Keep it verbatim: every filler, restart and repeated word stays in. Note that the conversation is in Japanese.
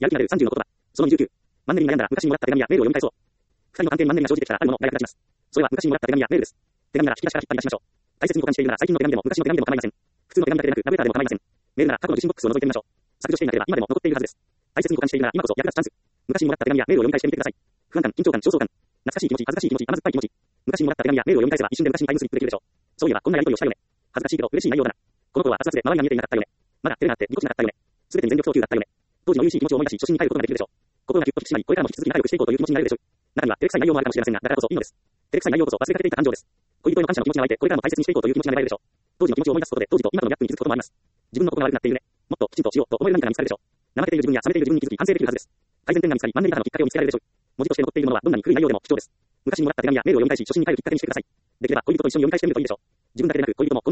やる気が出るさんじゅうの言葉。そのにじゅうきゅう。マンネリに悩んだら昔にもらった手紙やメールを読み返そう。二人の関係にマンネリが生じてきたらあるものが役立ちます。それは昔にもらった手紙やメールです。手紙なら引き出しから引っ張り出しましょう。大切に保管しているなら最近の手紙でも昔の手紙でも構いません。普通の手紙だけでなくラブレターでも構いません。メールなら過去の受信ボックスを覗いてみましょう。削除していなければ今でも残っているはずです。大切に保管しているなら今こそ役立つチャンス。昔にもらった手紙やメールを読み返してみてください。不安感、緊張感、焦燥感、懐かしい気持ち、恥ずかしい気持ち、甘酸っぱい気持ち。昔にもらった手紙やメールを読み返せば一瞬で昔にタイムスリップできるでしょう。そういえばこんなやりとりをしたよね。恥ずかしいけど嬉しい内容だな。この頃は熱々で周りが見えていなかったよね。まだ照れがあってぎこちなかったよね。すべてに全力投球だったよね。当時の優しい気持ちを思い出し初心に帰ることができるでしょう。心がぎゅっと引き締まりこれからも引き続き仲良くしていこうという気持ちになれるでしょう。中には照れくさい内容もあるかもしれませんがだからこそいいのです。照れくさい内容こそ忘れかけていた感情です。恋人への感謝の気持ちが湧いてこれからも大切にしていこうという気持ちが芽生えるでしょう。当時の気持ちを思い出すことで当時と今とのギャップに気づくこともあります。自分の心が悪くなっているね。もっときちんとしようと思える何かが見つかるでしょう。怠けている自分や冷めている自分に気づき反省できるはずです。改善点が見つかりマンネリ化のきっかけを見つけられるでしょう。文字として残っているものはどんなに古い内容でも貴重です。昔にもらった手紙やメールを読み返し初心に帰るきっかけにしてください。できれば恋人と一緒に読み返してみるといいでしょう。自分だけでなく恋人もこんなやりとりをしたねと思い出してくれるはずです。一緒に初心を思い出すことができれば後悔像です。恋愛の初心を忘れた時は昔の手紙やメールを読み返す。自分の心が悪くなっているね。もっときちんとしようと思える何かが見つかるでしょう。